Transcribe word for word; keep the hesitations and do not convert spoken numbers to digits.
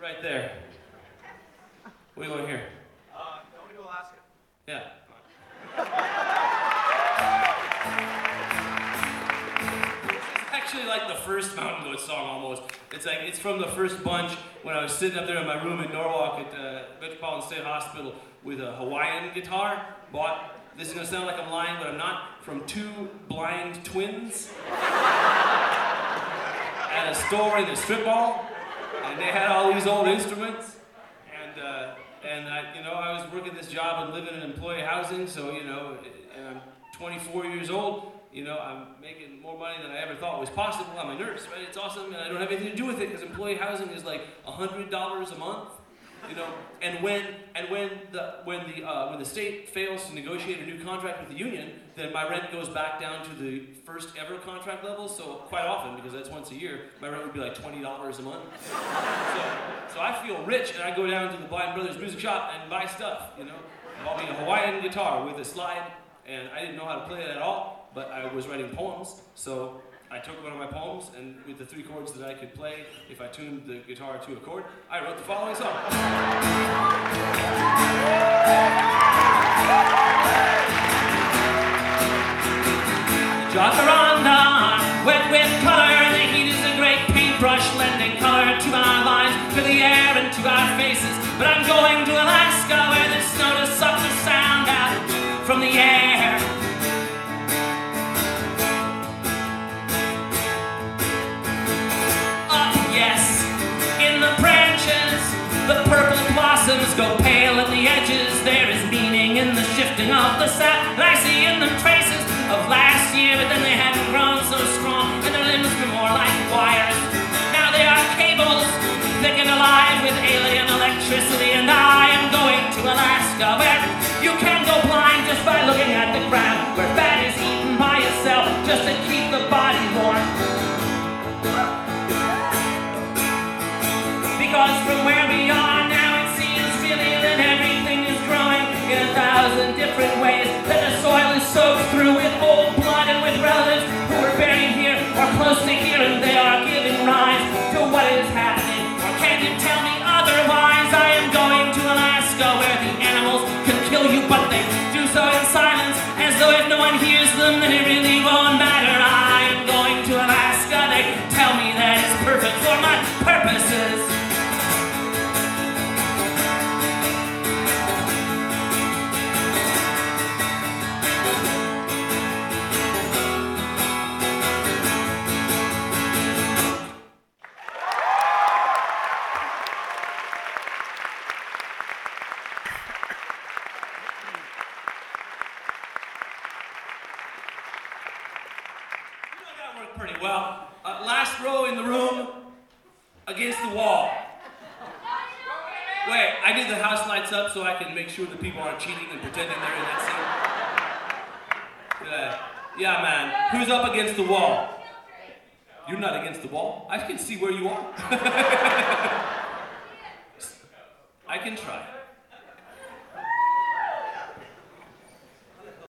Right there. What are you going here? Uh, I want to go Alaska. Yeah. This is actually like the first Mountain Goat song almost. It's like, it's from the first bunch when I was sitting up there in my room in Norwalk at uh, Metropolitan State Hospital with a Hawaiian guitar. Bought, this is gonna sound like I'm lying, but I'm not, from two blind twins at a store in the strip mall. And they had all these old instruments. And, uh, and I, you know, I was working this job and living in employee housing, so, you know, and I'm twenty-four years old, you know, I'm making more money than I ever thought was possible. I'm a nurse, right? It's awesome, and I don't have anything to do with it because employee housing is like one hundred dollars a month, you know. And when and when the when the uh, when the state fails to negotiate a new contract with the union, then my rent goes back down to the first ever contract level. So quite often, because that's once a year, my rent would be like twenty dollars a month. So, so I feel rich, and I go down to the Blind Brothers music shop and buy stuff, you know. I bought me a Hawaiian guitar with a slide, and I didn't know how to play it at all, but I was writing poems, so I took one of my poems, and with the three chords that I could play, if I tuned the guitar to a chord, I wrote the following song. Jacaranda, wet with color, the heat is a great paintbrush, lending color to our lives, to the air and to our faces. But I'm going to Alaska, where there's snow to suck the sound out from the air. Up, yes, in the branches, the purple blossoms go pale at the edges. There is meaning in the shifting of the sap, and I see in them traces of last year, but then they hadn't grown so strong, and their limbs were more like wires. Now they are cables, thick and alive with alien electricity, and I am going to Alaska, where you can go blind just by looking at the ground, where fat is eaten by itself just to keep the body warm. Because from where we are now, it seems really that everything is growing in a thousand different ways, that the soil is soaked through with old blood and with relatives who were buried here or close to here, and they are giving rise to what is happening. Or can you tell me otherwise? I am going to Alaska, where the animals can kill you, but they do so in silence, as though if no one hears them, then it really won't matter. I am going to Alaska. They tell me that it's perfect for my purposes. Pretty well. Uh, last row in the room, against the wall. Wait, I did the house lights up so I can make sure the people aren't cheating and pretending they're in that scene. Yeah, yeah, man. Who's up against the wall? You're not against the wall. I can see where you are. I can try.